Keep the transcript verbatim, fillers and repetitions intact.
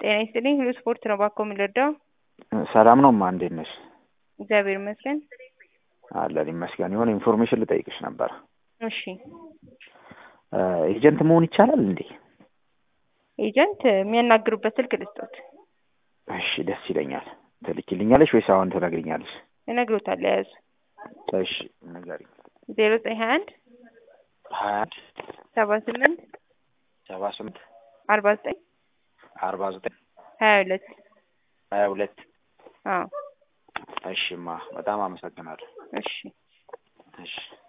ጤና ይስጥልኝ ሁሉ ስፖርት ነው ባኮ የሚረዳው። ሰላም ነው ማ እንዴት ነሽ? እግዚአብሔር ይመስገን። አለን ይመስገን። የሆነ ኢንፎርሜሽን ልጠይቅሽ ነበር። እሺ ኤጀንት መሆን ይቻላል እንዴ? ኤጀንት የሚያናግሩበት ስልክ ልስጦት። እሺ ደስ ይለኛል። ትልኪልኛለሽ ወይስ አሁን ትነግሪኛለሽ? እነግሮታለሁ ያዙ። እሺ ንገሪኝ። ዜሮ ዘጠኝ ሀያ አንድ ሀያ አንድ ሰባ ስምንት ሰባ ስምንት አርባ ዘጠኝ አርባ ዘጠኝ ሀያ ሁለት ሀያ ሁለት አዎ እሺማ በጣም አመሰግናለሁ። እሺ እሺ